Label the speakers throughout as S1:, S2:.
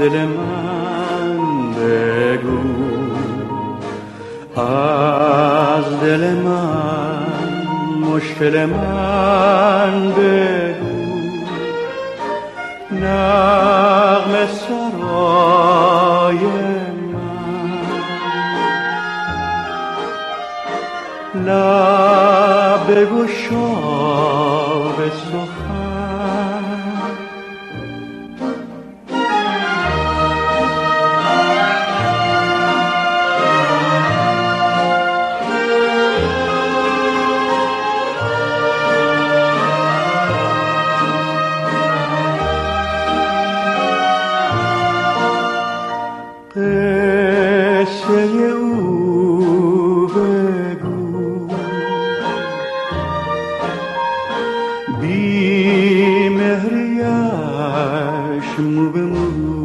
S1: دل من بگو، از دل من مشکل من بگو. نغمه سرای من، لب بگشا به سخن. قصه او بگو، بی مهریش مو به مو.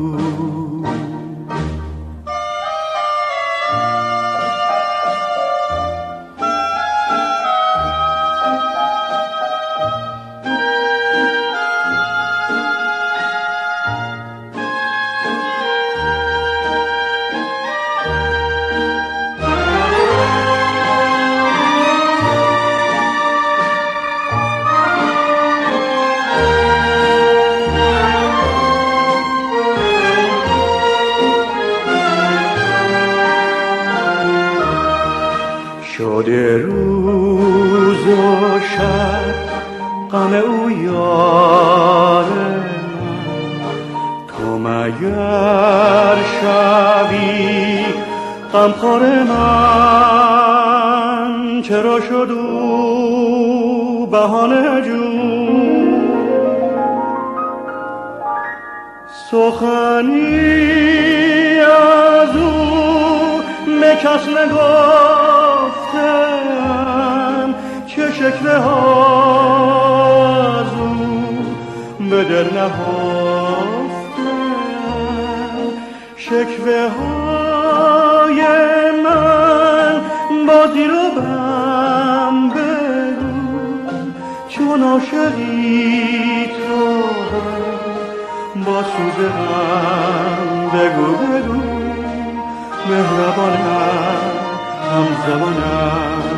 S1: شده روز و شب غم او یار من، تو مگر شبی غمخوار من؟ چرا شد او بهانه جون؟ سخنی از او به کس نگفتم، چه شکوه ها از او به دل نهفتم. شکوه های من با زیر و بم بگو، چون عاشقی تو با سوز غم بگو. بگو مهربانم، همزبانم،